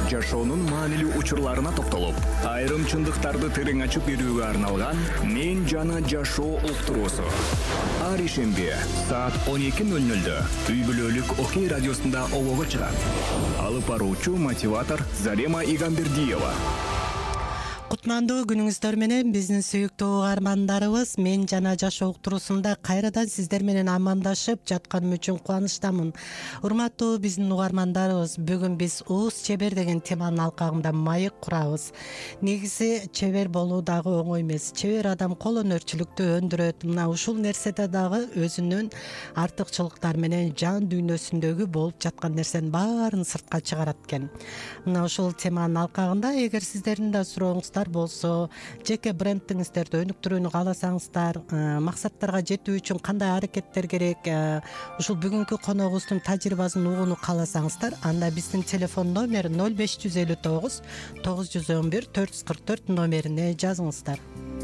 жашоонун маанилүү учурларына токтолуп, айрым чындыктарды терең ачып берүүгө арналган «Мен жана жашоо» уктуруусу. Ар ишемби саат 12:00 үй бүлөлүк Окей радиосунда обого чыгат. Алып баруучу мотиватор Зарема Игамбердиева. Кутмандуу күнүңүздөр менен биздин сүйүктүү угармандарыбыз, мен жана жашоо уктуруусунда кайрадан сиздер менен амандашып жатканым үчүн кубанычтамын. Урматтуу биздин угармандарыбыз, бүгүн биз уус чебер деген теманын алкагында маек курабыз. Негизи чебер болуу дагы оңой эмес. Чебер адам кол өнөрчүлүктү өндүрөт. Мына ушул нерседе дагы өзүнүн артыкчылыктары менен жан дүйнөсүндөгү болуп жаткан нерсенин баарын сыртка чыгарат экен. Мына ушул теманын алкагында эгер сиздердин да сурооңуздар болсо, жеке брендиңиздерди өнүктүрүүнү кааласаңыздар, максаттарга жетүү үчүн кандай аракеттер керек, ушул бүгүнкү коногубуздун тажрыйбасын угууну кааласаңыздар, анда биздин телефон номери 0559 911 444 номерине жазыңыздар.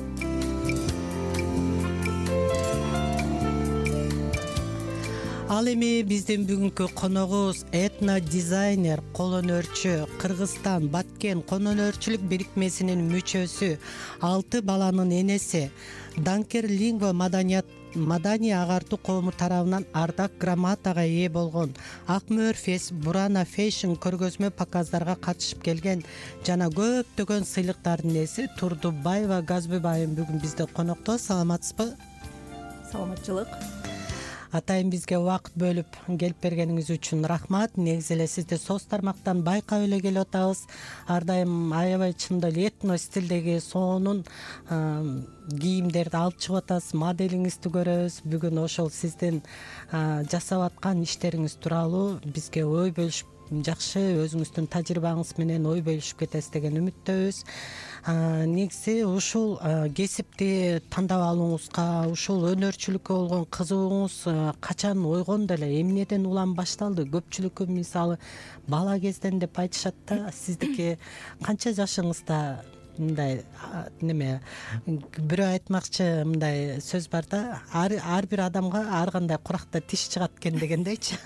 Ал эми биздин бүгүнкү коногубуз этно-дизайнер, кол өнөрчү, Кыргызстан Баткен кол өнөрчүлүк бирикмесинин мүчөсү, 6 баланын энеси, Данкер лингва маданий агартуу коому тарабынан ардак грамотага ээ болгон, Ак мөөр фест, Бурана фэшн көргөзмө показдарга катышып келген жана көптөгөн сыйлыктардын ээси Турдубаева Газбек айым бүгүн бизде конокто. Саламатсызбы? Саламатчылык. Атайын бизге убакыт бөлүп келип бергениңиз үчүн рахмат. Негизи эле сизди соц тармактан байкап эле келип атабыз. Ар дайым аябай чындап эле этно стилдеги сонун кийимдерди алып чыгып атасыз, моделиңизди көрөбүз. Бүгүн ошол сиздин жасап аткан иштериңиз тууралуу бизге ой бөлүшүп, жакшы өзүңүздүн тажрыйбаңыз менен ой бөлүшүп кетесиз деген үмүттөбүз. Негизи ушул кесипти тандап алууңузга, ушул өнөрчүлүккө болгон кызыгууңуз качан ойгонду эле, эмнеден улам башталды? Көпчүлүккө мисалы бала кезден деп айтышат да, сиздики канча жашыңызда? Мындай неме бирөө айтмакчы, мындай сөз бар да, ар бир адамга ар кандай куракта тиш чыгат экен дегендейчи.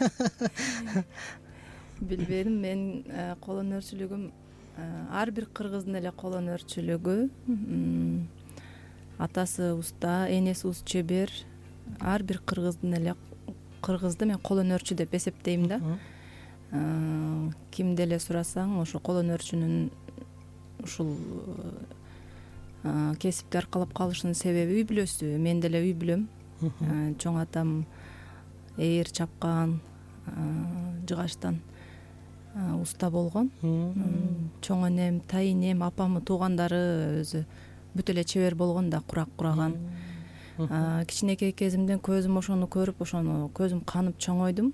Билбедим, мен кол өнөрчүлүгүм ар бир кыргыздын эле кол өнөрчүлүгү. Атасы уста, энеси уус чебер. Ар бир кыргыздын эле кыргызды мен кол өнөрчү деп эсептейм да. Кимди эле сурасаң, ошо кол өнөрчүнүн ушул кесипти аркалап калышынын себеби үй бүлөсү. Мен деле үй бүлөм. Чоң атам ээр чапкан, жыгачтан уста болгон. Чоң энем, тайынем, апамын туугандары өзү бүт эле чебер болгон да, курак кураган. Кичинекей кезимден көзүм ошону көрүп, ошону көзүм канып чоңойдум.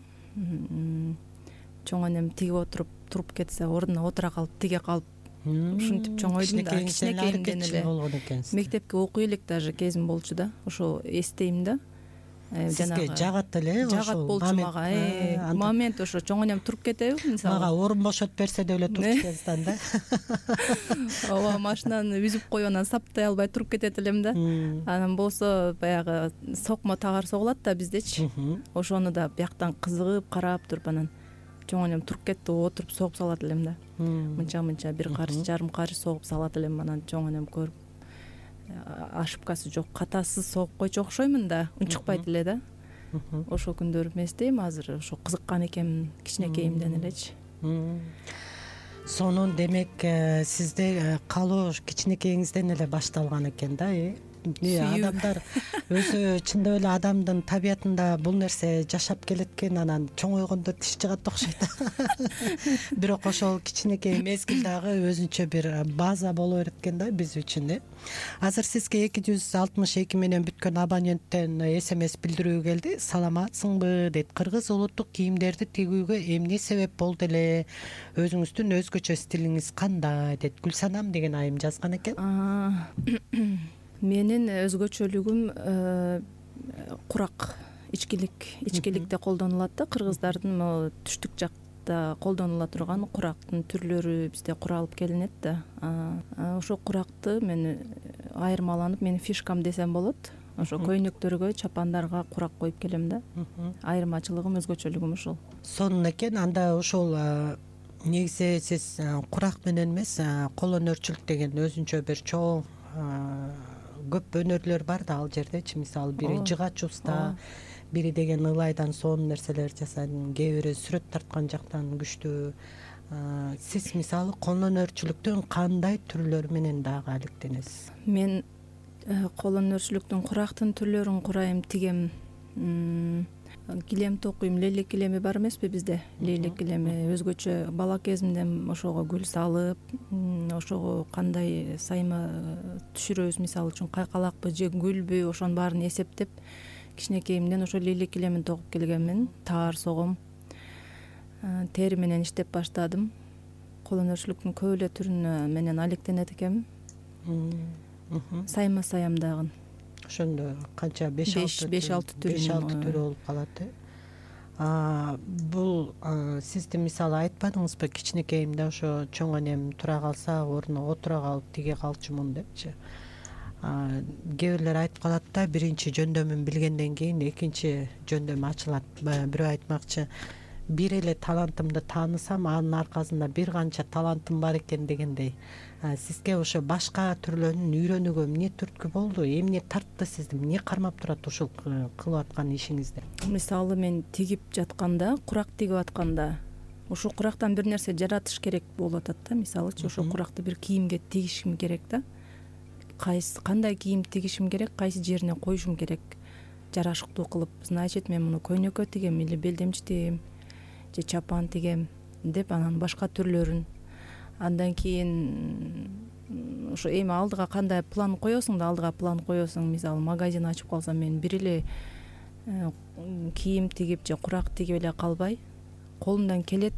Чоң энем тигип туруп кетсе, ордуна отура калып, тиге калып, ушинтип чоңойдум да. Кичинекейимден эле мектепке окуй элек даже кезим болчу да. Ошо эстейм да. Сизге жагат эле ошол жагат болчу мага. Момент ошо чоң энем туруп кетеби, мисалы. Мага орун бошотуп берсе деле туруп кетесиз да. Ооба, машинаны үзүп коюп анан саптай албай туруп кетет элем да. Анан болсо баягы сокмо тагар согулат да биздечи. Ошону да бияктан кызыгып карап туруп анан чоң энем туруп кетти, отуруп согуп салат элем да. Мынча бир карыш, жарым карыш согуп салат элем. Анан чоң энем көрүп, ошибкасы жок, катасыз согуп койчу окшоймун да, унчукпайт эле да. Ошол күндөрүмдү эстейм, азыр ошо кызыккан экенмин кичинекейимден элечи. Сонун демек сизде калоо кичинекейиңизден эле башталган экен да. Адамдар өзү чындап эле адамдын табиятында бул нерсе жашап келет экен, анан чоңойгондо тиш чыгат окшойт. Бирок ошол кичинекей мезгил дагы өзүнчө бир база боло берет экен да биз үчүн. Азыр сизге 262 менен бүткөн абоненттен SMS билдирүү келди. Саламатсыңбы дейт. Кыргыз улуттук кийимдерди тигүүгө эмне себеп болду эле? Өзүңүздүн өзгөчө стилиңиз кандай дейт. Гүлсанам деген айым жазган экен. Менин өзгөчөлүгүм курак, ичкиликте колдонулат да. Кыргыздардын түштүк жакта колдонула турган курактын түрлөрү бизде куралып келинет да. Ошол куракты мен айырмаланып, менин фишкам десем болот. Ошо көйнөктөргө, чапандарга курак коюп келем да. Айырмачылыгым, өзгөчөлүгүм ушул. Сонун экен. Анда ошол негизи сиз курак менен эмес, кол өнөрчүлүк деген өзүнчө бир чоң көп өнөрлөр бар да ал жердечи. Мисалы бири жыгач уста, бири деген ылайдан сонун нерселер жасайдын, кээ бири сүрөт тарткан жактан күчтүү. Сиз мисалы кол өнөрчүлүктүн кандай түрлөрү менен дагы алектенесиз? Мен кол өнөрчүлүктүн курактын түрлөрүн курайм, тигем, килем токуйм. Лейлек килеми бар эмеспи бизде? Лейлек килеми өзгөчө бала кезимден ошого гүл салып, ошого кандай сайма түшүрөбүз, мисалы үчүн кайкалакпы же гүлбү, ошонун баарын эсептеп кичинекейимден ошо лейлек килемин тогуп келгенмин. Таар согом, тери менен иштеп баштадым. Кол өнөрчүлүктүн көп эле түрүнө менен алектенет экенмин. Сайма саям дагы Ошондо канча 5-6 түрү болуп калат. Бул сизди мисалы айтпадыңызбы, кичинекейимде ошо чоң энем тура калса ордуна отура калып тиге калчумун депчи. Кээ бирлер айтып калат да, биринчи жөндөмүн билгенден кийин экинчи жөндөм ачылат. Бирөө айтмакчы, бир эле талантымды таанысам, анын аркасында бир канча талантым бар экен дегендей. Сизге ошо башка түрлөрүн үйрөнүүгө эмне түрткү болду? Эмне тартты сизди? Эмне кармап турат ушул кылып аткан ишиңизде? Мисалы мен тигип жатканда, курак тигип атканда, ошол курактан бир нерсе жаратыш керек болуп атат да. Мисалычы ошол куракты бир кийимге тигишим керек да. Кандай кийим тигишим керек, кайсы жерине коюшум керек, жарашыктуу кылып. Значит, мен муну көйнөккө тигем или белдемчи тигем же чапан тигем деп, анан башка түрлөрүн. Андан кийин ошо эми алдыга кандай план коесуң да, алдыга план коесуң. Мисалы магазин ачып калсам, мен бир эле кийим тигип же курак тигип эле калбай, колумдан келет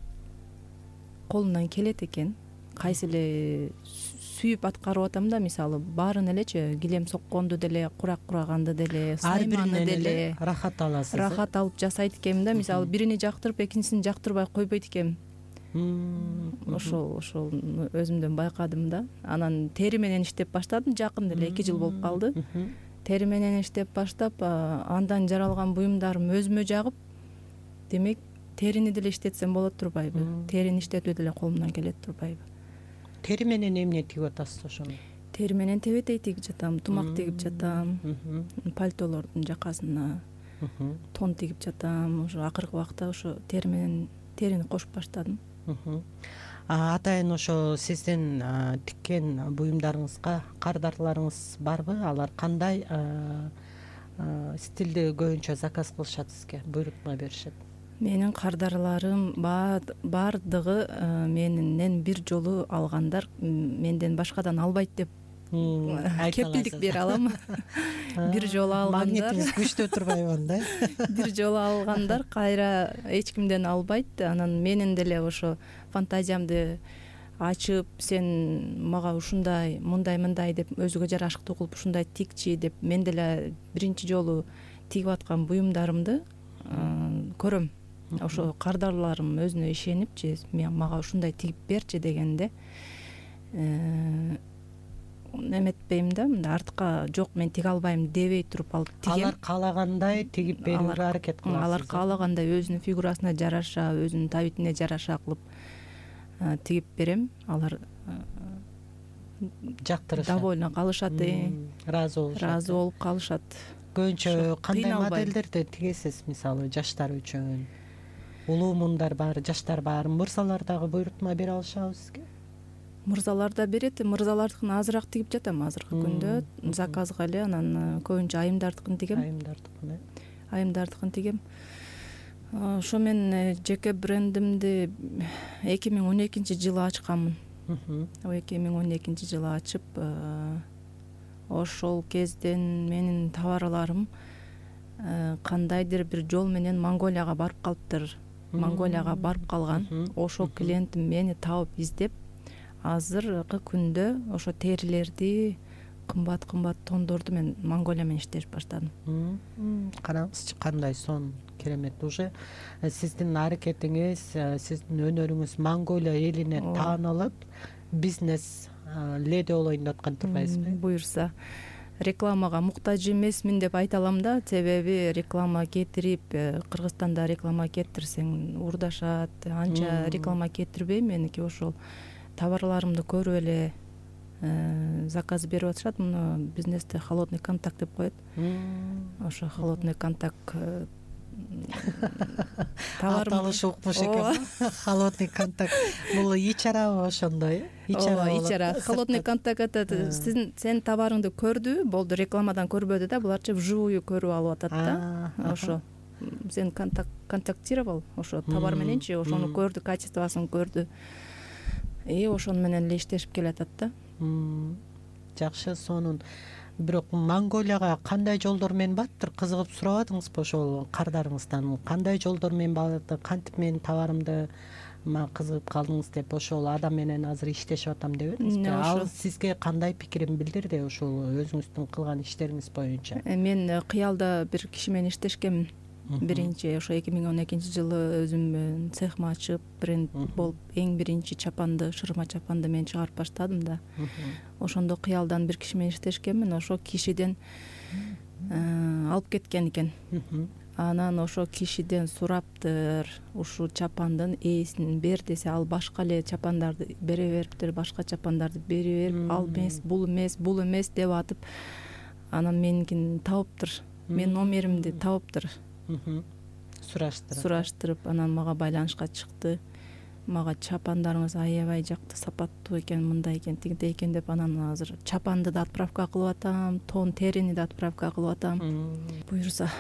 экен. Кайсы эле сүйүп аткарып атам да, мисалы баарын элечи, килем сокконду деле, курак кураганды деле, сайманы деле рахат аласыз. Рахат алып жасайт экенмин да. Мисалы бирини жактырып, экинчисин жактырбай койбойт экенмин. Ошол өзүмдөн байкадым да. Анан тери менен иштеп баштадым, жакында эле 2 жыл болуп калды. Тери менен иштеп баштап, андан жаралган буюмдарым өзүмө жагып, демек терини деле иштетсем болот турбайбы? Терини иштетүү деле колумдан келет турбайбы? Тери менен эмне тигип атасыз ошону? Тери менен тебетей тигип жатам, тумак тигип жатам, пальтолордун жакасына тон тигип жатам. Ошо акыркы убакта ошо терини кошуп баштадым. Атайын ошо сиздин тиккен буюмдарыңызга кардарларыңыз барбы? Алар кандай стилди көбүнчө заказ кылышат сизге, буйрутма беришет? Менин кардарларым бардыгы менен бир жолу алгандар, менден башкадан албайт деп кепилдик бере алам. Бир жолу алгандар, магнитиңиз күчтүү турбайбы анда? Бир жолу алгандар кайра эч кимден албайт. Анан менин деле ошо фантазиямды ачып, сен мага ушундай, мындай деп өзүгө жарашыктуу кылып ушундай тикчи деп, мен деле биринчи жолу тигип аткан буюмдарымды көрөм. Ошо кардарларым өзүнө ишенип, же мага ушундай тигип берчи дегенде эметпейм да, мындай артка жок мен тиге албайм дебей туруп алып тигем. Алар каалагандай тигип берүүгө аракет кыласыз. Алар каалагандай өзүнүн фигурасына жараша, өзүнүн табитине жараша кылып тигип берем. Алар жактырышат, довольно калышат, ыраазы болуп калышат. Көбүнчө кандай модельдерди тигесиз? Мисалы жаштар үчүн улуу мундар бар, жаштар бар, мырзалар дагы буйрутма бере алышабы сизге? Мырзалар да берет, мырзалардыкын азыраак тигип жатам азыркы күндө, заказга эле. Анан көбүнчө айымдардыкын тигем. Айымдардыкын тигем. Ошо мен жеке брендимди 2012-жылы ачканмын. 2012-жылы ачып, ошол кезден менин товарларым кандайдыр бир жол менен Монголияга барып калыптыр. Монголияга барып калган. Ошол клиентим мени таап издеп, азыркы күндө ошо терилерди, кымбат тондорду мен Монголия менен иштеп баштадым. Караңызчы, кандай сонун, керемет. Уже сиздин аракетиңиз, сиздин өнөрүңүз Монголия элине таанылып, бизнес леди болоюн деп аткан турбайсызбы? Буюрса. рекламага муктаж эмесмин деп айта алам да, себеби реклама кетирип, Кыргызстанда реклама кетирсең урдашат, анча реклама кетирбейм. Меники ошол товарларымды көрүп эле заказ берип атышат. Муну бизнесте холодный контакт деп коет. Ошо холодный контакт аталышы укмуш экен. Холодный контакт бул ич арабы ошондой? Ич ара. Холодный контакт атат. Сен товарыңды көрдү, болду, рекламадан көрбөдү да, буларчы вживую көрүп алып атат да. Ошо сен контактировал ошо товар мененчи, ошону көрдү, качествосын көрдү. Ошону менен эле иштешип келатат да. Жакшы. Сонун. Бирок Монголияга кандай жолдор менен баттыр? Кызыгып сурабадыңызбы ошол кардарыңыздан? Кандай жолдор менен барды? Кантип менин товарымды кызыгып калдыңыз деп ошол адам менен азыр иштешип атам дебедиңизби? Ал сизге кандай пикирин билдирди ошол өзүңүздүн кылган иштериңиз боюнча? Мен кыялда бир киши менен иштешкенмин. Биринчи ошо 2012-жылы өзүм цехма ачып, бренд болуп, эң биринчи чапанды, шырма чапанды мен чыгарып баштадым да. Ошондо кыялдан бир киши менен иштешкенмин. Ошо кишиден алып кеткен экен. Анан ошо кишиден сураптыр, ушул чапандын ээсин бер десе, ал башка эле чапандарды бере бериптир, башка чапандарды бере берип, ал эмес, бул эмес, бул эмес деп атып, анан меникин таптыр, менин номеримди таптыр. Сураштырып, анан мага байланышка чыкты. Мага чапандарыңыз аябай жакты, сапаттуу экен, мындай экен, тигиндей экен деп, анан азыр чапанды да отправка кылып атам, тон терини да отправка кылып атам. Буюрса.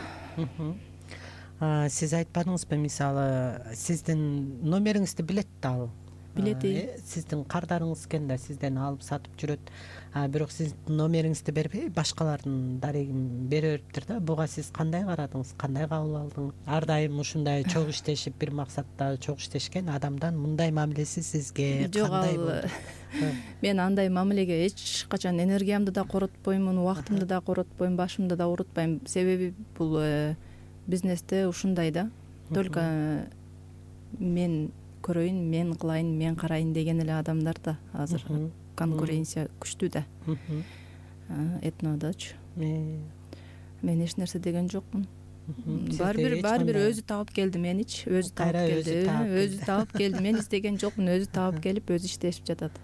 Сиз айтпадыңызбы, мисалы, сиздин номериңизди билет да ал? Билет. Сиздин кардарыңыз экен да, сизден алып сатып жүрөт. Бирок сиздин номериңизди бербей, башкалардын дарегин бере бериптир да. Буга сиз кандай карадыңыз? Кандай кабыл алдыңыз? Ар дайым ушундай чогуу иштешип, бир максатта чогуу иштешкен адамдан мындай мамилеси сизге кандай болду? Мен андай мамилеге эч качан энергиямды да коротпоймун, убактымды да коротпойм, башымды да оорутпайм. Себеби бул бизнесте ушундай да. Только мен көрөйүн, мен кылайын, мен карайын деген эле адамдар да азыр. Конкуренция күчтүү да. Этнодочу. Мен эч нерсе деген жокмун. Баары бир өзү таап келди меничи, өзү таап келди. Мен издеген жокмун, өзү таап келип, өзү иштешип жатат.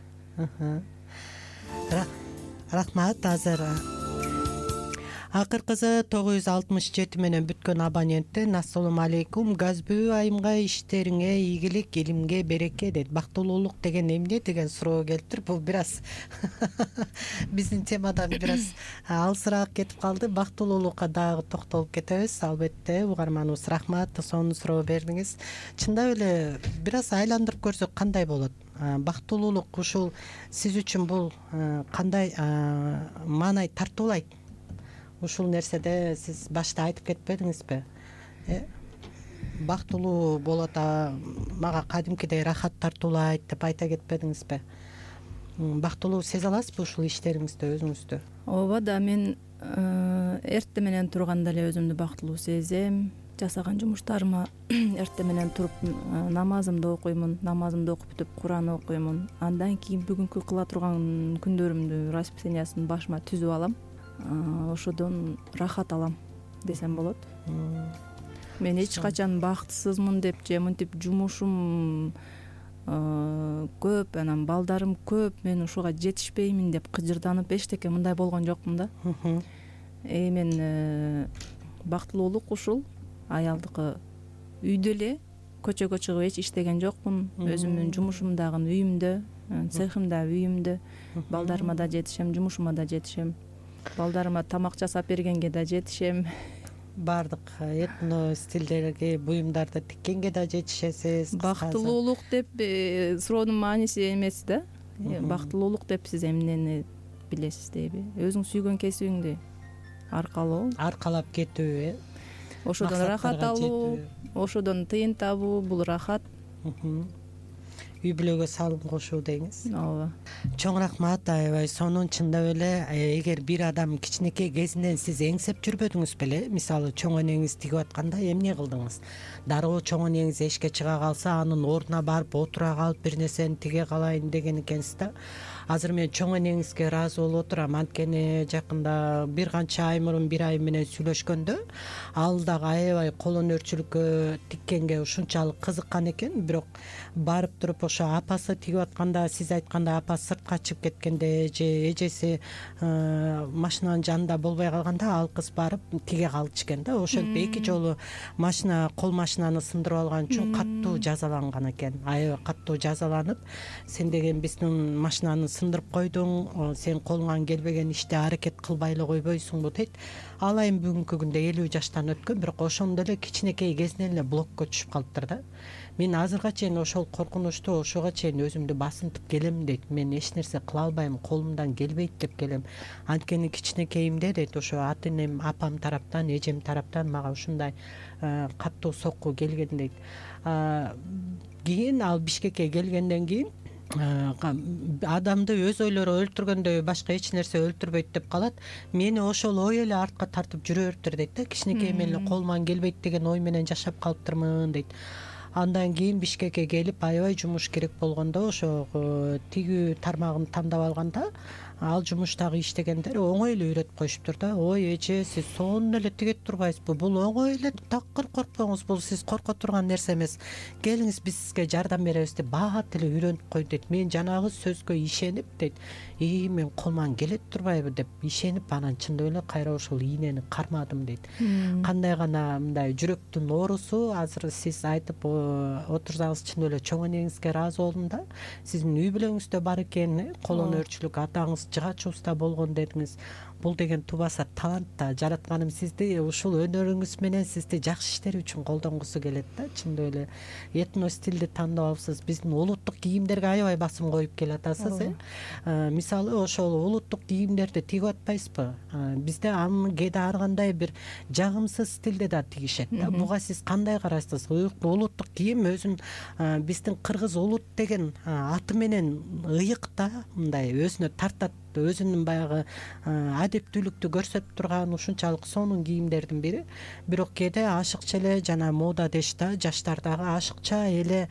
Рахмат. Азыр акыркысы 967 менен бүткөн абоненттен ассалому алейкум, газбүү айымга иштериңе ийгилик, илимге береке дейт. Бактылуулук деген эмне деген суроо келиптир. Бул бир аз биздин темадан бир аз алысыраак кетип калды. Бактылуулукка дагы токтолуп кетебиз. Албетте, угарманыбыз, рахмат, сонун суроо бердиңиз. Чындап эле бир аз айландырып көрсөк кандай болот? Бактылуулук ушул сиз үчүн бул кандай маанай тартуулайт? Ушул нерседе сиз башта айтып кетпедиңизби? Бактылуу болот, мага кадимкидей рахат тартуулайт деп айта кетпедиңизби? Бактылуу сезе аласызбы ушул иштериңизде өзүңүздү? Ооба да, мен эртең менен турганда эле өзүмдү бактылуу сезем. Жасаган жумуштарыма эртең менен туруп намазымды окуймун, намазымды окуп бүтүп Куран окуймун. Андан кийин бүгүнкү кыла турган күндөрүмдү расписаниясын башыма түзүп алам. Ошодон рахат алам десем болот. Мен эч качан бактысызмын деп же мынтип жумушум көп, анан балдарым көп, мен ушуга жетишпеймин деп кыжырданып эчтеке мындай болгон жокмун да. Мен бактылуулук ушул аялдыкы үйдө эле, көчөгө чыгып эч иштеген жокмун. Өзүмдүн жумушум дагы үйүмдө, цехим да үйүмдө. Балдарыма да жетишем, жумушума да жетишем. Балдарыма тамак жасап бергенге да жетишем. Бардык этно стилдерге буюмдарды тиккенге да жетишесиз. Бактылуулук деп суроонун мааниси эмес да. Бактылуулук деп сиз эмнени билесиз дейби? Өзүң сүйгөн кесибиңди аркалап кетүү, ошодон рахат алуу, ошодон тыйын табуу, бул рахат. Үй бүлөгө салым кошуу деңиз. Ооба. Чоң рахмат, аябай сонун. Чындап эле, эгер бир адам кичинекей кезинен сиз эңсеп жүрбөдүңүз беле, мисалы чоң энеңиз тигип атканда эмне кылдыңыз? Дароо чоң энеңиз эшикке чыга калса, анын ордуна барып отура калып бир нерсени тиге калайын деген экенсиз да. азыр мен чоң энеңизге ыраазы болуп отурам. Анткени жакында бир канча ай мурун бир айым менен сүйлөшкөндө ал дагы аябай кол өнөрчүлүккө тиккенге ушунчалык кызыккан экен. Бирок барып туруп ошо апасы тигип атканда, сиз айткандай апасы сыртка чыгып кеткенде же эжеси машинанын жанында болбой калганда ал кыз барып тиге калчу экен да. Ошентип эки жолу кол машинаны сындырып алган үчүн каттуу жазаланган экен. Аябай каттуу жазаланып, сен деген биздин машинаны сындырып койдуң, сен колуңан келбеген ишти аракет кылбай эле койбойсуңбу дейт. Ал айым бүгүнкү күндө 50 жаштан өткөн, бирок ошондо эле кичинекей кезинен эле блокко түшүп калыптыр да. Мен азырга чейин ошол коркунучту ошого чейин өзүмдү басынтып келем дейт. Мен эч нерсе кыла албайм, колумдан келбейт деп келем. Анткени кичинекейимде дейт ошо ата энем, апам тараптан, эжем тараптан мага ушундай каттуу сокку келген дейт. Кийин ал Бишкекке келгенден кийин адамды өз ойлору өлтүргөндөй башка эч нерсе өлтүрбөйт деп калат. Мени ошол ой эле артка тартып жүрө бериптир дейт да. Кичинекейимен эле колуман келбейт деген ой менен жашап калыптырмын дейт. Андан кийин Бишкекке келип аябай жумуш керек болгондо ошо тигүү тармагын тандап алганда ал жумуштагы иштегендер оңой эле үйрөтүп коюшуптур да. Ой эже, сиз сонун эле тигет турбайсызбы? Бул оңой эле, такыр коркпоңуз, бул сиз корко турган нерсе эмес. Келиңиз, биз сизге жардам беребиз деп баат эле үйрөнүп койду дейт. Мен жанагы сөзгө ишенип дейт. Мен колуман келет турбайбы деп ишенип, анан чындап эле кайра ошол ийнени кармадым дейт. Кандай гана мындай жүрөктүн оорусу, азыр сиз айтып отурсаңыз чындап эле чоң энеңизге ыраазы болдум да. Сиздин үй бүлөңүздө бар экен, кол өнөрчүлүк, атаңыз жыгач уста болгон дедиңиз. Бул деген тубаса талант да. Жаратканым сизди ушул өнөрүңүз менен сизди жакшы иштер үчүн колдонгусу келет да. Чындап эле этно стилди тандап алыпсыз. Биздин улуттук кийимдерге аябай басым коюп келатасыз. Мисалы ошол улуттук кийимдерди тигип атпайсызбы? Бизде анын кээде ар кандай бир жагымсыз стилде да тигишет да. Буга сиз кандай карайсыз? Улуттук кийим өзүн биздин кыргыз улут деген аты менен ыйык да, мындай өзүнө тартат, өзүнүн баягы адептүүлүктү көрсөтүп турган ушунчалык сонун кийимдердин бири. Бирок кээде ашыкча эле жана мода деш да, жаштар дагы ашыкча эле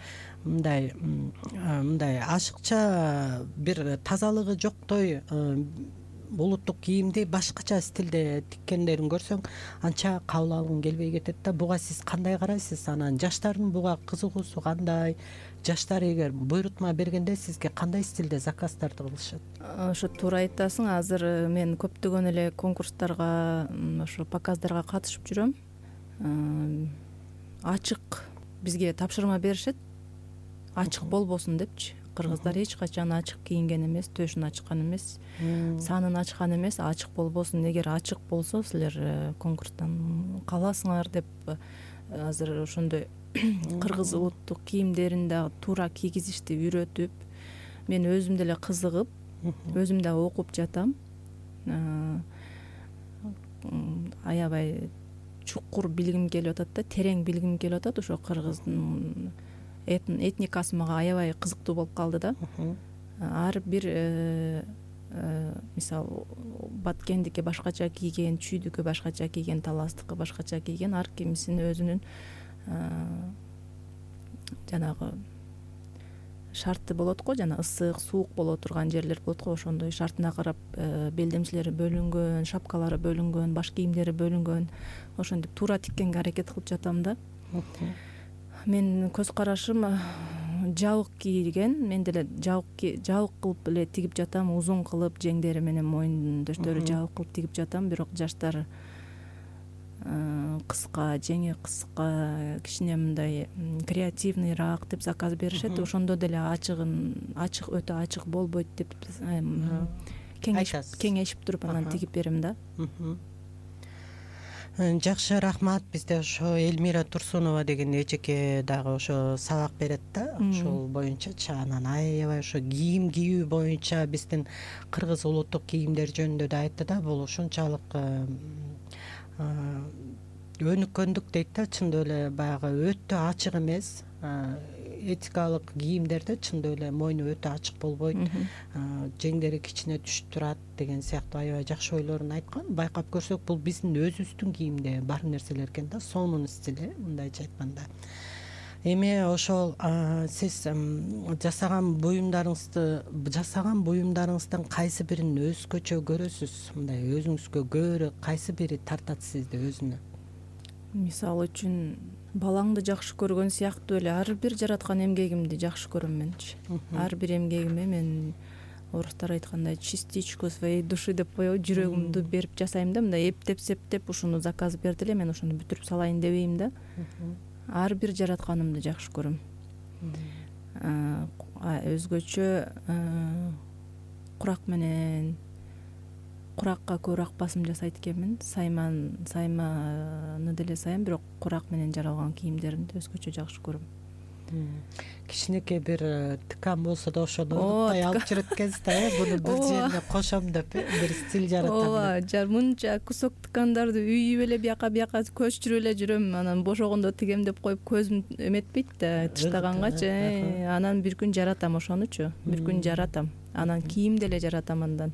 мындай ашыкча бир тазалыгы жоктой улуттук кийимди башкача стилде тиккендерин көрсөң анча кабыл алгың келбей кетет да. Буга сиз кандай карайсыз? Анан жаштардын буга кызыгуусу кандай? Жаштар эгер буйрутма бергенде сизге кандай стилде заказдарды кылышат? Ошо туура айтасың. Азыр мен көптөгөн эле конкурстарга, ошо показдарга катышып жүрөм. Ачык бизге тапшырма беришет. Ачык болбосун депчи. Кыргыздар эч качан ачык кийинген эмес, төшүн ачкан эмес, санын ачкан эмес. Ачык болбосун. Эгер ачык болсо силер конкурстан каласыңар деп азыр ошондой кыргыз улуттук кийимдерин да туура кийгизишти үйрөтүп, мен өзүм деле кызыгып, өзүм да окуп жатам. Аябай чукур билгим келип атат да, терең билгим келип атат. Ошо кыргыздын этникасы мага аябай кызыктуу болуп калды да. Ар бир мисалы баткендики башкача кийген, чүйдүкү башкача кийген, таластыкы башкача кийген, ар кимисинин өзүнүн жанагы шарты болот го, жана ысык, суук боло турган жерлер болот го. Ошондой шартына карап белдемчилери бөлүнгөн, шапкалары бөлүнгөн, баш кийимдери бөлүнгөн. Ошентип туура тиккенге аракет кылып жатам да. Мен көз карашым жабык кийген, мен деле жабык кылып эле тигип жатам, узун кылып, жеңдери менен моюндөштөрү жабык кылып тигип жатам. Бирок жаштар кыска, жеңи кыска, кичине мындай креативныйраак деп заказ беришет. Ошондо деле ачык өтө ачык болбойт деп кеңешип туруп анан тигип берем да. Жакшы, рахмат. Бизде ошо Элмира Турсунова деген эжеке дагы ошо сабак берет да, ошол боюнчачы. Анан аябай ошо кийим кийүү боюнча биздин кыргыз улуттук кийимдер жөнүндө да айтты да. Бул ушунчалык өнүккөндүк дейт да. Чындап эле баягы өтө ачык эмес, этикалык кийимдерде чындап эле мойну өтө ачык болбойт, жеңдери кичине түшүп турат деген сыяктуу аябай жакшы ойлорун айткан. Байкап көрсөк, бул биздин өзүбүздүн кийимде бар нерселер экен да, сонун стили, мындайча айтканда. Эми ошол сиз жасаган буюмдарыңыздын кайсы бирин өзгөчө көрөсүз? Мындай өзүңүзгө көбүрөөк кайсы бири тартат сизди өзүнө? Мисалы үчүн балаңды жакшы көргөн сыяктуу эле ар бир жараткан эмгегимди жакшы көрөм менчи. Ар бир эмгегиме мен орустар айткандай частичку своей души деп коебу, жүрөгүмдү берип жасайм да, мындай эптеп ушуну заказ бердиле, мен ошону бүтүрүп салайын дебейм да. Ар бир жаратканымды жакшы көрөм. Өзгөчө курак менен куракка көбүрөөк басым жасайт экенмин. Сайманы деле саям, бирок курак менен жаралган кийимдеримди өзгөчө жакшы көрөм. Кичинекей бир тыкан болсо да ошону унутпай алып жүрөт экенсиз да, буну бир жерине кошом деп, бир стиль жаратам деп. Мынча кусок тыкандарды үйүп эле бияка көчүрүп эле жүрөм, анан бошогондо тигем деп коюп көзүм эметпейт да тыштагангачы. Анан бир күн жаратам ошонучу, бир күн жаратам. Анан кийим деле жаратам андан.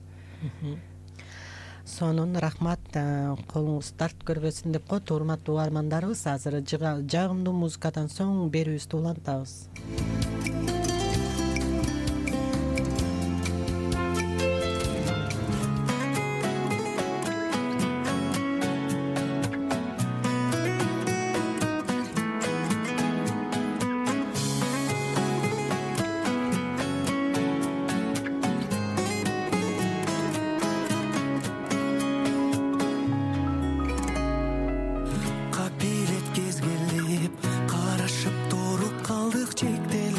Сонун рахмат, колуңуз тарт көрбөсүн деп коет. Урматтуу угармандарыбыз, азыр жагымдуу музыкадан соң берүүбүздү улантабыз. Капилет кезгелеп карашып туруп калдык чектелип.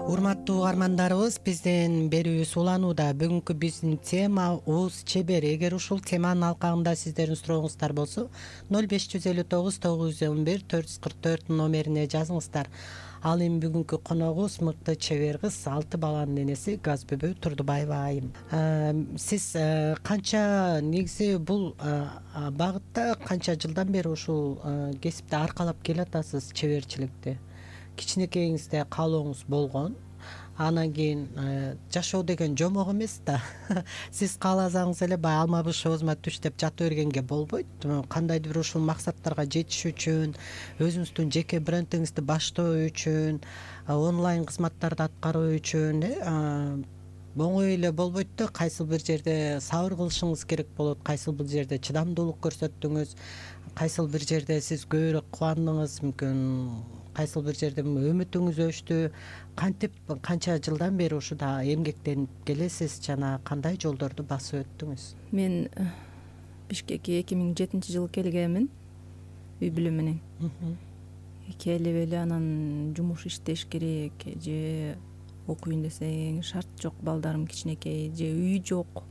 Урматтуу угармандарыбыз, биздин берүүбүз уланууда. Бүгүнкү биздин тема ооз чебер. Эгер ушул теманын алкагында сиздердин сурооңуздар болсо 0559 911 444 номерине жазыңыздар. Ал эми бүгүнкү коногубуз мыкты чебер кыз, 6 баланын энеси Газбүбө Турдубаева айым. Сиз канча, негизи бул багытта канча жылдан бери ушул кесипти аркалап келатасыз, чеберчиликти? Кичинекейиңизде каалооңуз болгон, анан кийин жашоо деген жомок эмес да. Сиз кааласаңыз эле баягы алма быш оозума түш деп жата бергенге болбойт. Кандайдыр бир ушул максаттарга жетиш үчүн, өзүңүздүн жеке брендиңизди баштоо үчүн, онлайн кызматтарды аткаруу үчүн оңой эле болбойт да. Кайсыл бир жерде сабыр кылышыңыз керек болот, кайсыл бир жерде чыдамдуулук көрсөттүңүз, кайсыл бир жерде сиз көбүрөөк кубандыңыз, мүмкүн кайсыл бир жерде үмүтүңүз өчтү. Кантип канча жылдан бери ушуда эмгектенип келесиз жана кандай жолдорду басып өттүңүз? Мен Бишкекке 2007-жылы келгенмин үй бүлө менен. Келип эле анан жумуш иштеш керек, же окуйн десең шарт жок, балдарым кичинекей, же үй жок.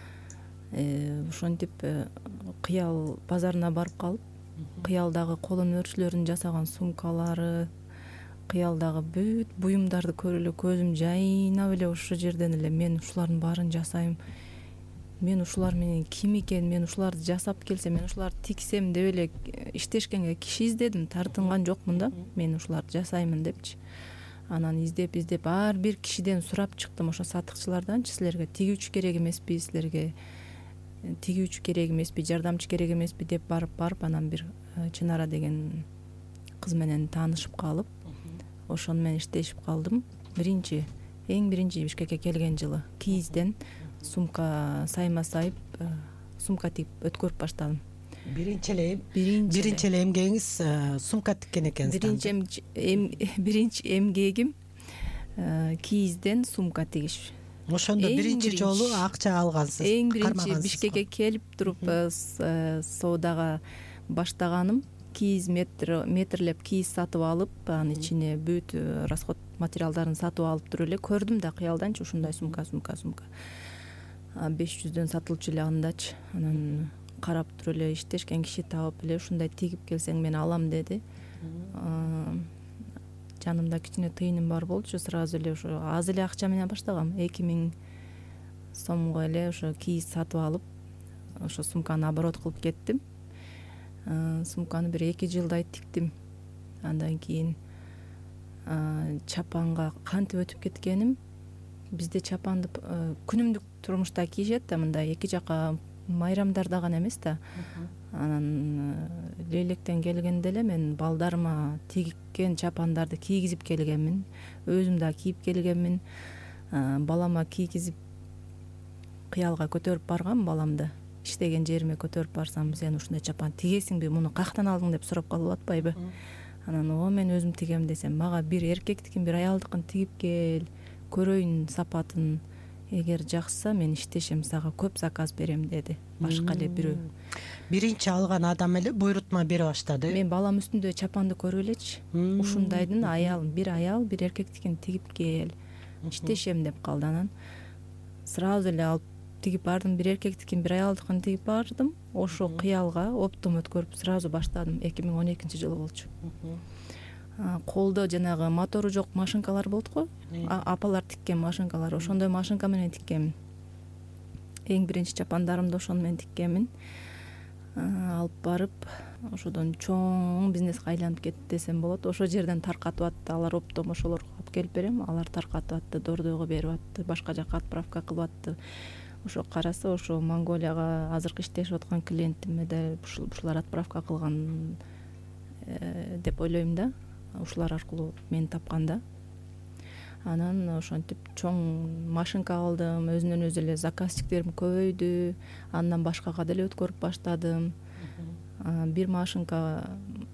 Ошентип кыял базарына барып калып, кыялдагы кол өнөрчүлөрдүн жасаган сумкалары, кыялдагы бүт буюмдарды көрүп эле көзүм жайнап эле ошол жерден эле мен ушулардын баарын жасайм. Мен ушулар менен ким экен, мен ушуларды жасап келсем, мен ушуларды тиксем деп эле иштешкенге киши издедим, тартынган жокмун да. Мен ушуларды жасаймын депчи. Анан издеп ар бир кишиден сурап чыктым, ошо сатыкчыларданчы, силерге тигүүчү керек эмеспи, силерге тигүүчү керек эмеспи, жардамчы керек эмеспи деп барып анан бир Чынара деген кыз менен таанышып калып, ошону менен иштешип калдым. Эң биринчи Бишкекке келген жылы кийизден сумка сайма сайып, сумка тигип өткөрүп баштадым. Биринчи эле эмгегиңиз сумка тиккен экенсиз? Биринчи эмгегим кийизден сумка тигиш. Ошондо биринчи жолу акча алгансыз? Эң биринчи Бишкекке келип туруп соодага баштаганым, кийиз метрлеп кийиз сатып алып, анын ичине бүт расход материалдарын сатып алып туруп эле көрдүм да кыялданчы ушундай сумка 500дөн сатылчу эле андачы. Анан карап туруп эле иштешкен киши таап эле ушундай тигип келсең мен алам деди. Жанымда кичине тыйыным бар болчу, сразу эле ошо аз эле акча менен баштагам. 2000 сомго эле ошо кийиз сатып алып, ошо сумканы оборот кылып кеттим. Сумканы бир 2 жылдай тиктим. Андан кийин чапанга кантип өтүп кеткеним, бизде чапанды күнүмдүк турмушта кийишет да, мындай эки жака майрамдарда гана эмес да. Анан Лейлектен келгенде эле мен балдарыма тигкен чапандарды кийгизип келгенмин, өзүм да кийип келгенмин. Балама кийгизип кыялга көтөрүп баргам, баламды иштеген жериме көтөрүп барсам, сен ушундай чапан тигесиңби, муну каяктан алдың деп сурап калып атпайбы? Анан мен өзүм тигем десем, мага бир эркектикин, бир аялдыкын тигип кел, көрөйүн сапатын. Эгер жакса мен иштешем, сага көп заказ берем деди. Башка эле бирөө. Биринчи алган адам эле буйрутма бере баштады. Мен балам үстүндө чапанды көрүп элечи. Ушундайдын бир аял, бир эркектикин тигип кел, иштешем деп калды. Анан сразу эле алып тигип бардым, бир эркектикин, бир аялдыкын тигип бардым. Ошо кыялга оптом өткөрүп сразу баштадым. 2012-жылы болчу. Колдо жанагы мотору жок машинкалар болот го, апалар тиккен машинкалар, ошондой машинка менен тиккенмин. Эң биринчи чапандарымды ошону менен тиккенмин. Алып барып, ошодон чоң бизнеске айланып кетти десем болот. Ошол жерден таркатып атты, алар оптом ошолорго алып келип берем, алар таркатып атты, дордойго берип атты, башка жака отправка кылып атты. Ошо караса, ошо Монголияга азыркы иштешип аткан клиентиме да ушулар отправка кылган деп ойлойм да. Ушулар аркылуу мени тапканда. Анан ошентип чоң машинка алдым, өзүнөн өзү эле заказчиктерим көбөйдү. Андан башкага деле өткөрүп баштадым. Бир машинка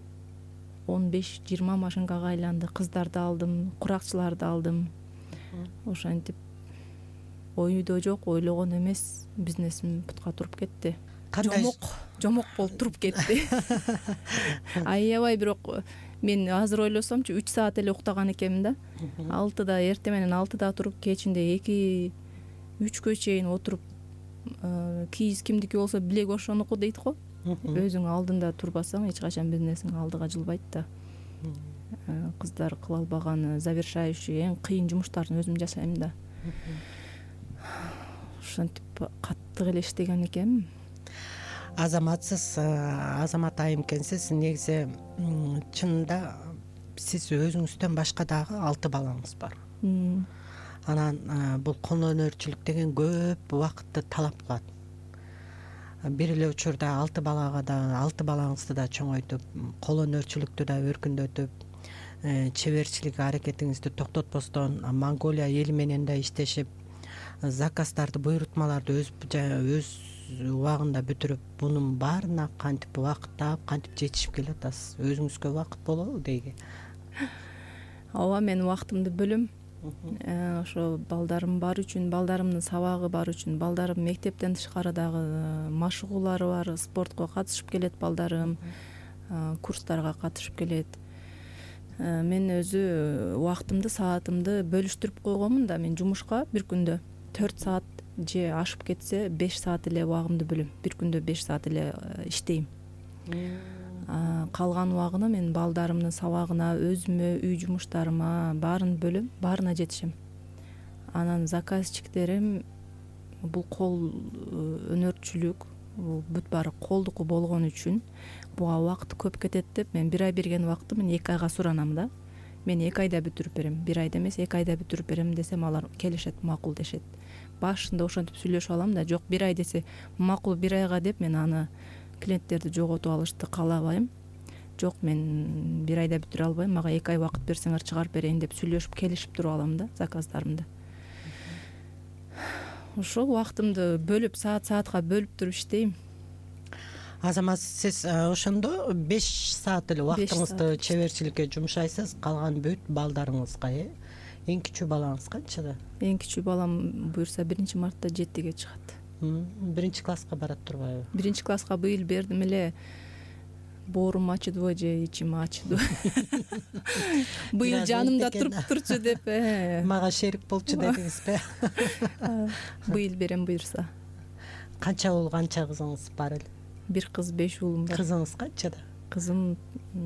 15-20 машинкага айланды. Кыздарды алдым, куракчыларды алдым. Ошентип ойдо жок, ойлогон эмес бизнесим бутка туруп кетти. жомок болуп туруп кетти. Аябай, бирок мен азыр ойлосомчу 3 саат эле уктаган экенмин да. 6-да, эртең менен 6-да туруп, кечинде 2-3 чейин отуруп, кийиз кимдики болсо билеги ошонуку дейт го. Өзүң алдында турбасаң эч качан бир нерсең алдыга жылбайт да. Кыздар кыла албаган завершающий эң кыйын жумуштарын өзүм жасайм да. Ошентип каттык эле иштеген экенмин. Азамат айым экенсиз. Негизи чынында сиз өзүңүздөн башка дагы 6 балаңыз бар. Анан бул кол өнөрчүлүк деген көп убакытты талап кылат. Бир эле учурда 6 балаңызды да чоңойтуп, кол өнөрчүлүктү да өркүндөтүп, чеберчилик аракетиңизди токтотпостон Монголия эли менен да иштешип, заказдарды, буйрутмаларды өз убагында бүтүрүп, бунун баарына кантип убакыт таап, кантип жетишип келатасыз? Өзүңүзгө убакыт болобу дейги? Ооба, мен убактымды бөлөм. Ошо балдарым бар үчүн, балдарымдын сабагы бар үчүн, балдарым мектептен тышкарыдагы машыгуулары бар, спортко катышып келет балдарым, курстарга катышып келет. Мен өзү убактымды, саатымды бөлүштүрүп койгонмун да. Мен жумушка бир күндө 4 саат же ашып кетсе 5 саат эле убагымды бөлөм. Бир күндө 5 саат эле иштейм. Калган убагына мен балдарымдын сабагына, өзүмө, үй жумуштарыма баарын бөлөм, баарына жетишем. Анан заказчиктерим бул кол өнөрчүлүк, бүт баары колдуку болгон үчүн буга убакыт көп кетет деп, мен 1 ай берген убакытты мен 2 айга суранам да. Мен 2 айда бүтүрүп берем, 1 айда эмес 2 айда бүтүрүп берем десем, алар келишет, макул дешет. Башында ошентип сүйлөшүп алам да, жок 1 ай десе макул 1 айга деп, мен аны клиенттерди жоготуп алышты каалабайм. Жок, мен 1 айда бүтүрө албайм, мага 2 ай убакыт берсеңер чыгарып берейин деп сүйлөшүп келишип туруп алам да заказдарымды. Ошо убактымды бөлүп, саатка бөлүп туруп иштейм. Азамат, сиз ошондо 5 саат эле убактыңызды чеберчиликке жумшайсыз, калган бүт балдарыңызга. Эң кичүү балаңыз канчада? Эң кичүү балам буюрса 1 мартта 7-ге чыгат. 1 класска барат турбайбы? 1 класска быйыл бердим эле. Боорум ачыдыбы же ичим ачыдыбы? Быйыл жанымда туруп турчу деп, мага шерик болчу дедиңизби? Быйыл берем буюрса. Канча уул, канча кызыңыз бар эле? 1 кыз, 5 уулум бар. Кызыңыз канчада? Кызым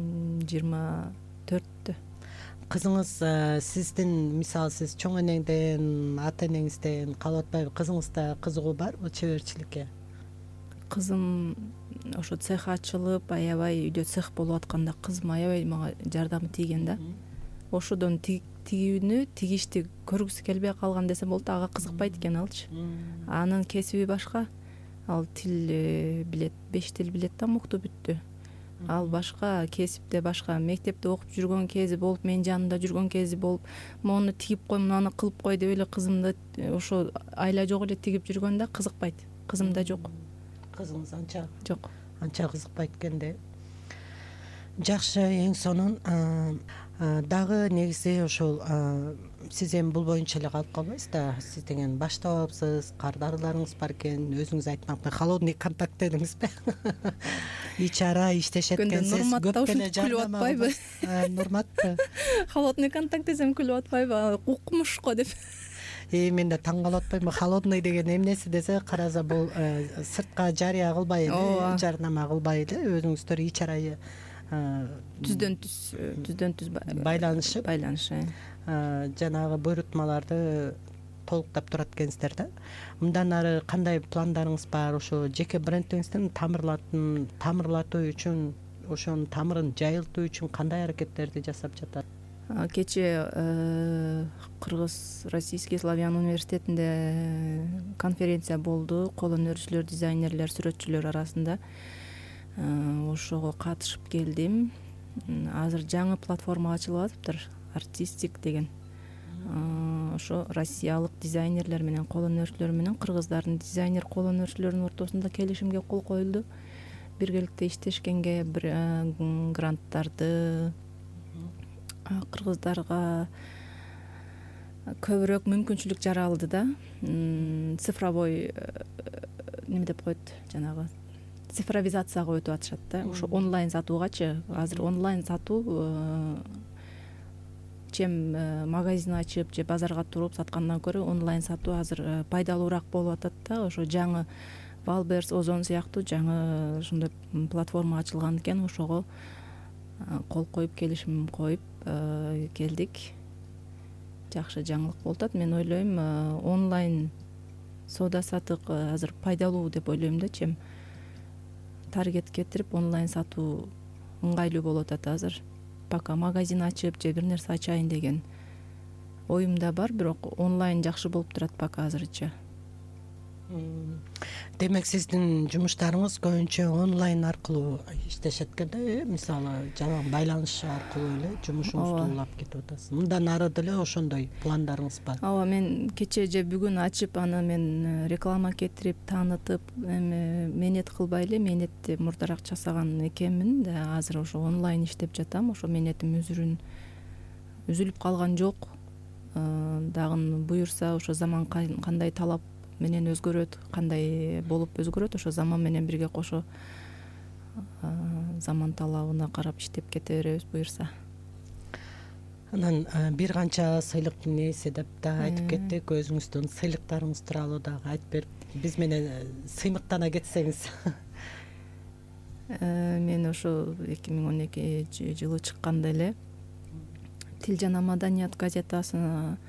24-тө. Кызыңыз сиздин, мисалы, сиз чоң энеңден, ата энеңизден калып атпайбы? Кызыңызда кызыгуу барбы чеберчиликке? Кызым ошо цех ачылып, аябай үйдө цех болуп атканда кызым аябай мага жардамы тийген да. Ошодон тигүүнү, тигишти көргүсү келбей калган десем болот. Ага кызыкпайт экен алчы. Анын кесиби башка. Ал тил билет, 5 тил билет да, мукту бүттү. Ал башка, кесипте башка. Мектепте окуп жүргөн кези болуп, мен жанында жүргөн кези болуп, мону тигип кой, муну кылып кой деп эле кызымды ошо айла жок эле тигип жүргөн да, кызыкпайт. Кызымда жок. Кызыңыз анча? Жок. Анча кызыкпайт экенде. Жакшы, эң сонун дагы негизи ошол сиз эми бул боюнча эле калып калбайсыз да. Сиз деген баштапсыз, кардарыларыңыз бар экен, өзүңүз айткандай холодный контакт дедиңизби? Ич ара иштешет экенсиз. Нурматта ушинтип күлүп атпайбы? Нурматпы? Холодный контакт десем күлүп атпайбы? Укмуш го деп. Мен да таң калып атпаймынбы? Холодный деген эмнеси десе, караса бул сыртка жарыя кылбай эле, жарнама кылбай эле, өзүңүздөр ич арайы түздөн түз байланышып, жанагы буйрутмаларды толуктап турат экенсиздер да. Мындан ары кандай пландарыңыз бар? Ошо жеке брендиңиздин тамырлатуу үчүн, ошонун тамырын жайылтуу үчүн кандай аракеттерди жасап жатат? Кече Кыргыз Российский славян университетинде конференция болду. Кол өнөрчүлөр, дизайнерлер, сүрөтчүлөр арасында. Ошого катышып келдим. Азыр жаңы платформа ачылып атыптыр, Артистик деген. Ошо россиялык дизайнерлер менен, кол өнөрчүлөр менен кыргыздардын дизайнер кол өнөрчүлөрүнүн ортосунда келишимге кол коюлду. Биргеликте иштешкенге бир гранттарды, кыргыздарга көбүрөөк мүмкүнчүлүк жаралды да. Цифровой неме деп коет, жанагы цифровизацияга өтүп атышат да. Ошо онлайн сатуугачы азыр онлайн сатуу чем магазин ачып же базарга туруп саткандан көрө онлайн сатуу азыр пайдалуураак болуп атат да. Ошо жаңы Валберс, Озон сыяктуу жаңы ушундай платформа ачылган экен, ошого кол коюп келишим коюп келдик. Жакшы жаңылык болуп атат. Мен ойлойм онлайн соода саттык азыр пайдалуу деп ойлойм да. Чем таргет кетирип онлайн сатуу ыңгайлуу болуп атат азыр. Пока магазин ачып же бир нерсе ачайын деген оюмда бар, бирок онлайн жакшы болуп турат пока азырча. Демек сиздин жумуштарыңыз көбүнчө онлайн аркылуу иштешет экен да, мисалы жалаң байланыш аркылуу эле жумушуңузду улап кетип атасыз. Мындан ары деле ошондой пландарыңыз бар? Ооба, мен кече же бүгүн ачып аны мен реклама кетирип таанытып, эми мээнет кылбай эле, мээнетти мурдараак жасаган экенмин да, азыр ошо онлайн иштеп жатам. Ошо мээнетим үзүлүп калган жок. Дагы буюрса ошо заман кандай талап менен өзгөрөт, кандай болуп өзгөрөт, ошо заман менен бирге кошо заман талабына карап иштеп кете беребиз буюрса. Анан бир канча сыйлык нээси деп да айтып кеттик. Өзүңүздүн сыйлыктарыңыз тууралуу дагы айтып берип, биз менен сыймыктана кетсеңиз. Мен ошо 2012 жылы чыкканда эле Тил жана маданият газетасына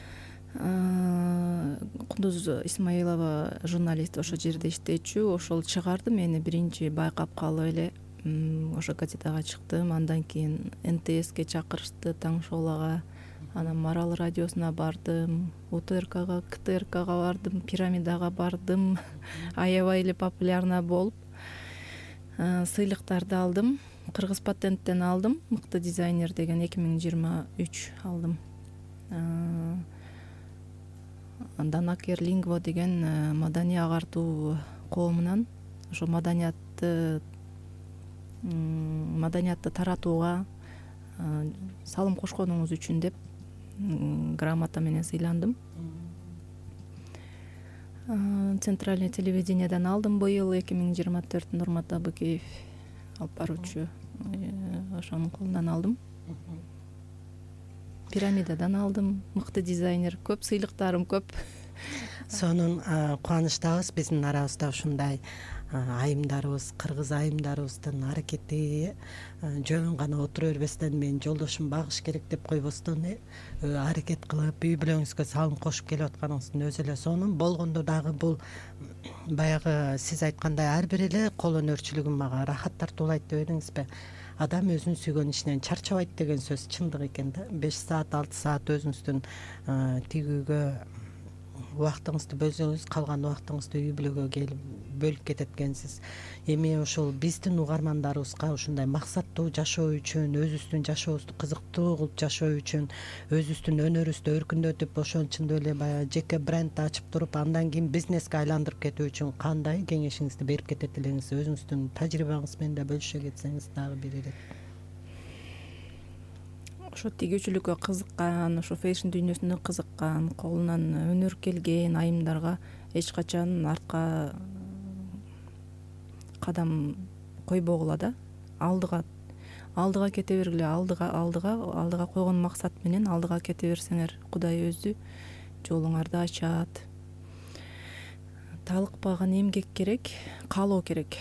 Кундуз Исмаилова журналист ошо жерде иштечү, ошол чыгарды мени биринчи байкап калып эле ошо газетага чыктым. Андан кийин НТСке чакырышты, Таң шоулага, анан Марал радиосуна бардым, УТРКга, КТРКга бардым, Пирамидага бардым. Аябай эле популярна болуп сыйлыктарды алдым. Кыргыз патенттен алдым, мыкты дизайнер деген 2023 алдым. Данакер Лингво деген маданий агартуу коомунан ошо маданиятты таратууга салым кошконуңуз үчүн деп грамота менен сыйландым. Центральный телевидениеден алдым быйыл 2024 Нурмат Абыкеев алып баруучу, ошонун колунан алдым. Пирамидадан алдым, мыкты дизайнер, көп сыйлыктарым көп. Сонун кубанычтабыз, биздин арабызда ушундай айымдарыбыз, кыргыз айымдарыбыздын аракети жөн гана отура бербестен мен жолдошум багыш керек деп койбостон аракет кылып үй бүлөңүзгө салым кошуп келип атканыңыздын өзү эле сонун. Болгондо дагы бул баягы сиз айткандай ар бир эле кол өнөрчүлүгүн мага рахат тартуулайт деп элеңизби? Адам өзүнүн сүйгөн ишинен чарчабайт деген сөз чындык экен да. 5 саат, 6 саат өзүңүздүн тигүүгө убактыңызды бөлсөңүз, калган убактыңызды үй бүлөгө келип бөлүп кетет экенсиз. Эми ошол биздин угармандарыбызга ушундай максаттуу жашоо үчүн, өзүбүздүн жашообузду кызыктуу кылып жашоо үчүн, өзүбүздүн өнөрүбүздү өркүндөтүп, ошончун эле баягы жеке бренд ачып туруп, андан кийин бизнеске айландырып кетүү үчүн кандай кеңешиңизди берип кетет элеңиз? Өзүңүздүн тажрыйбаңыз менен да бөлүшө кетсеңиз дагы бир эле. Ошо тигүүчүлүккө кызыккан, ошо фэшн дүйнөсүнө кызыккан, колунан өнөр келген айымдарга эч качан артка кадам койбогула да. Алдыга кете бергиле, алдыга койгон максат менен алдыга кете берсеңер, Кудай өзү жолуңарды ачат. Талыкпаган эмгек керек, каалоо керек.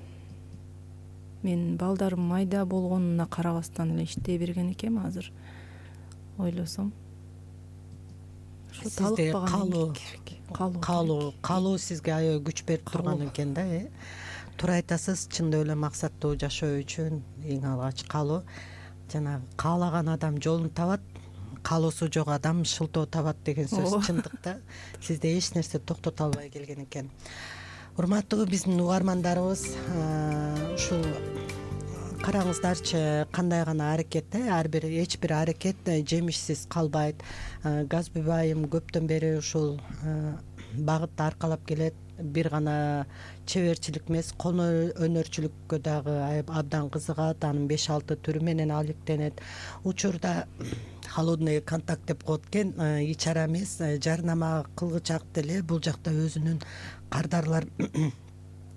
Мен балдарым майда болгонуна карабастан эле иштей берген экем азыр. Ойлосом. Ошо талыкпаган каалоо сизге аябай күч берип турган экен да, Туура айтасыз, чындап эле максаттуу жашоо үчүн эң алгач каалоо. Жанагы каалаган адам жолун табат, каалоосу жок адам шылтоо табат деген сөз чындык да. Сизде эч нерсе токтото албай келген экен. Урматтуу биздин угармандарыбыз, ушул караңыздарчы кандай гана аракет, эч бир аракет жемишсиз калбайт. Газбүбү айым көптөн бери ушул багытты аркалап келет. Бир гана чеберчилик эмес, кол өнөрчүлүккө дагы абдан кызыгат. Анын 5-6 түрү менен алектенет. Учурда холодный контакт деп коет экен, ичара эмес, жарнама кылгычак деле бул жакта өзүнүн кардарлар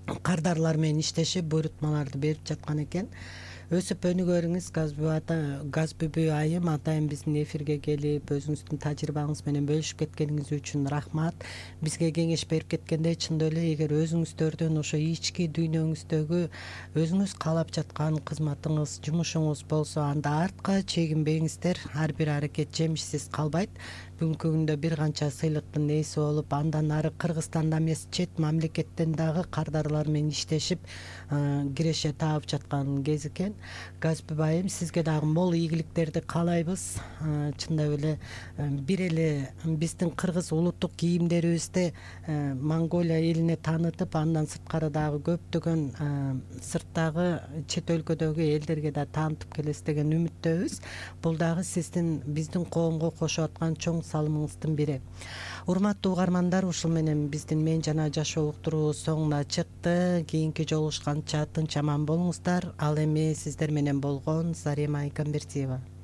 кардарлар менен иштешип буйрутмаларды берип жаткан экен. Өсүп өнүгөрүңүз. Газбүбү айым атайын биздин эфирге келип өзүңүздүн тажрыйбаңыз менен бөлүшүп кеткениңиз үчүн рахмат. Бизге кеңеш берип кеткендей, чындап эле эгер өзүңүздөрдүн ошо ички дүйнөңүздөгү өзүңүз каалап жаткан кызматыңыз, жумушуңуз болсо, анда артка чегинбеңиздер. Ар бир аракет жемишсиз калбайт. Бүгүнкү күндө бир канча сыйлыктын ээси болуп, андан ары Кыргызстанда эмес, чет мамлекеттен дагы кардарлар менен иштешип киреше таап жаткан кез экен. Газбүбү айым, сизге дагы мол ийгиликтерди каалайбыз. Чындап эле бир эле биздин кыргыз улуттук кийимдерибизди Монголия элине таанытып, андан сырткары дагы көптөгөн сырттагы чет өлкөдөгү элдерге да таанытып келесиз деген үмүттөбүз. Бул дагы сиздин биздин коомго кошуп аткан чоң салымыңыздын бири. Урматтуу угармандар, ушул менен биздин Мен жана жашоо уктуруу соңуна чыкты. Кийинки жолугушканча тынч аман болуңуздар. Ал эми сиздер менен болгон Зарема Айкамбердиева.